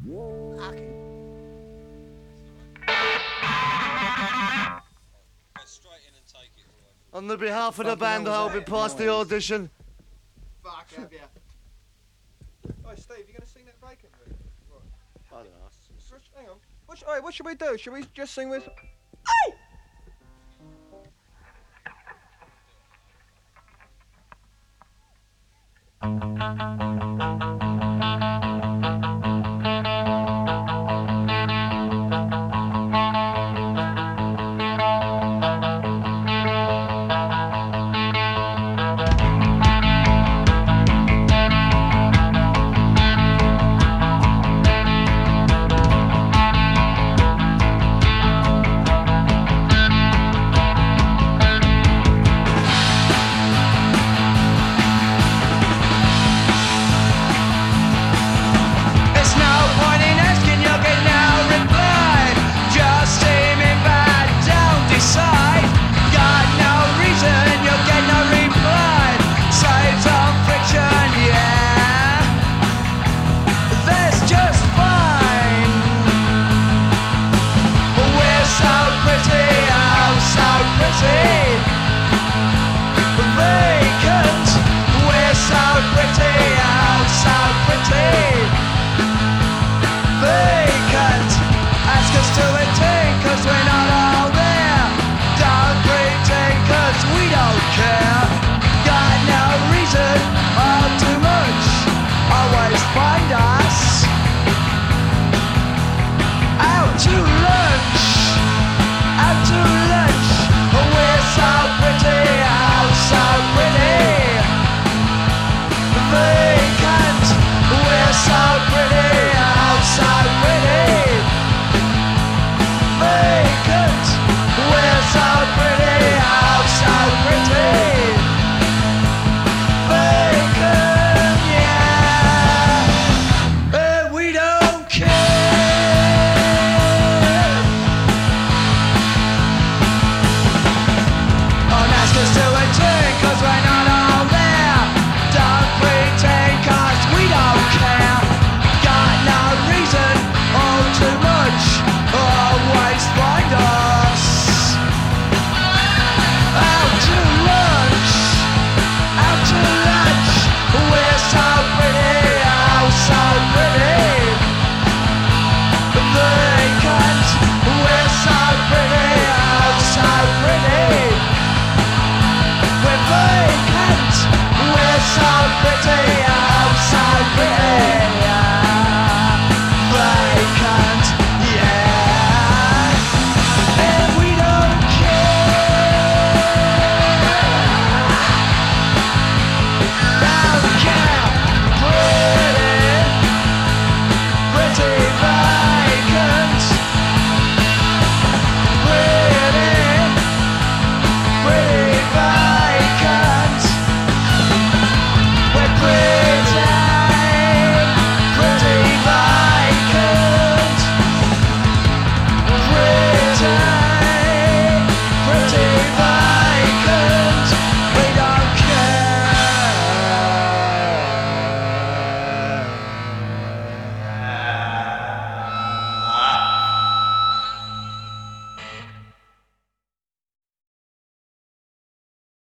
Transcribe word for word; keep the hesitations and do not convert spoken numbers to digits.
Okay. On the behalf of the band, I hope it passed the audition. Fuck, have ya? Oh, Steve, you gonna sing that vacant bit? I don't know. Hang on. What, sh- hey, what should we do? Should we just sing with? Pretty, oh so pretty.